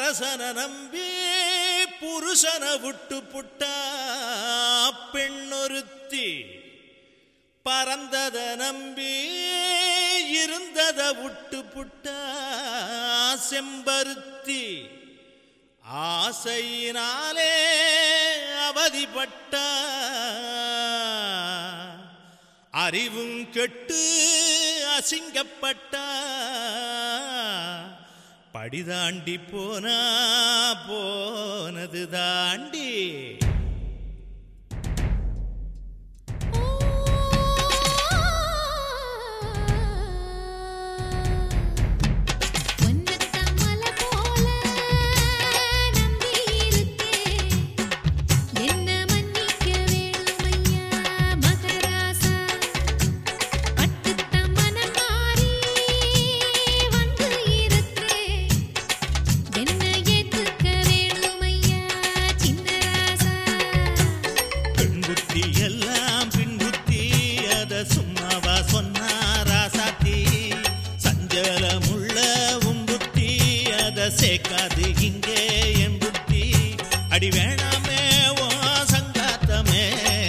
அரசன நம்பி புருஷன விட்டு புட்டா பெண்ணொருத்தி, பறந்தத நம்பி இருந்தத விட்டு புட்டா செம்பருத்தி, ஆசையினாலே அவதிப்பட்டா அறிவும் கெட்டு அசிங்கப்பட்டா படிதாண்டி போனா போனது தாண்டி. சும்மாவா சொன்னாரா சாத்தி, சஞ்சலமுள்ள உம்புத்தி அத சேர்க்காது இங்கே என் புத்தி. அடி வேணாமே ஓ சங்காத்தமே,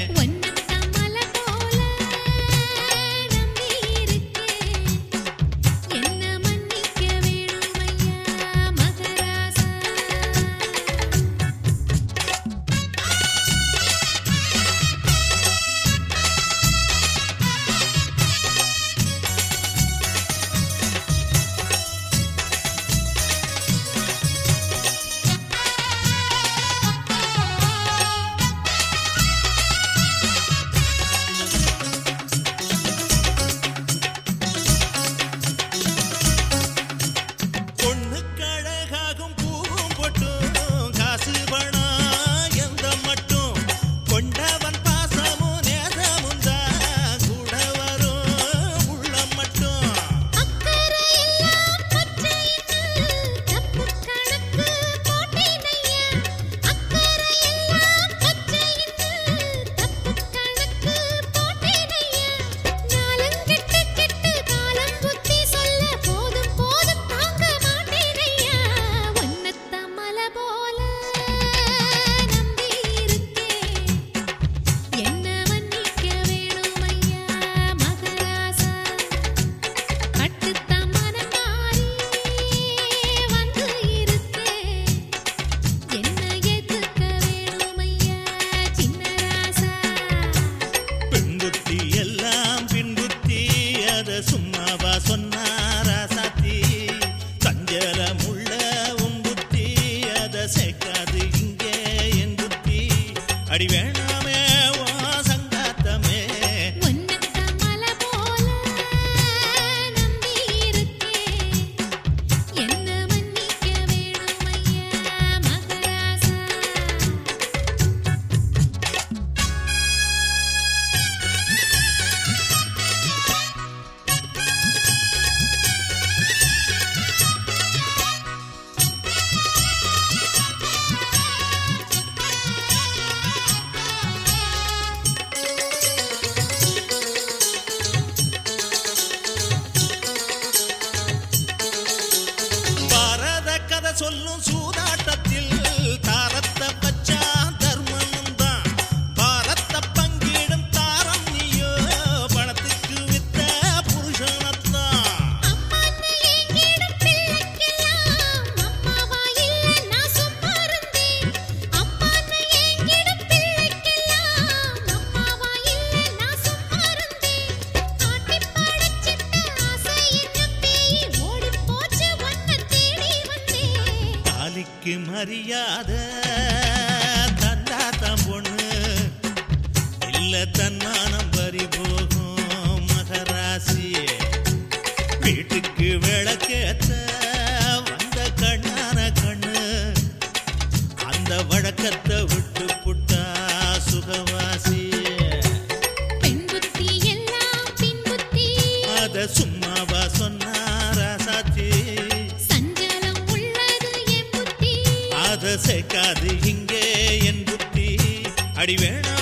சும்மாவா சொன்னாரா சாத்தி, சஞ்சலமுள்ள உம்புத்தி அத சேர்க்காது இங்கே என் புத்தி. அடி வேணாமே ஓ சங்காத்தமே, சொல்லும் சூதாட்டத்தில் தாரத்தை பச்சா தர்மனும் தான், பாரத்தை பங்கிடும் தாரம் நீயோ பணத்துக்கு வித்த புருஷனத்தான். மரியாதை தந்தாத்தம் பொண்ணு இல்ல தன்மானம் பறி போகும் மகராசி. வீட்டுக்கு விளக்கேத்த வந்த கண்ணான கண்ணு அந்த வழக்கத்தை விட்டு புட்டா சுகவாசி. அத சும்மாவா சொன்னாரா சாத்தி, அத சேர்க்காது இங்கே என் புத்தி. அடி வேணா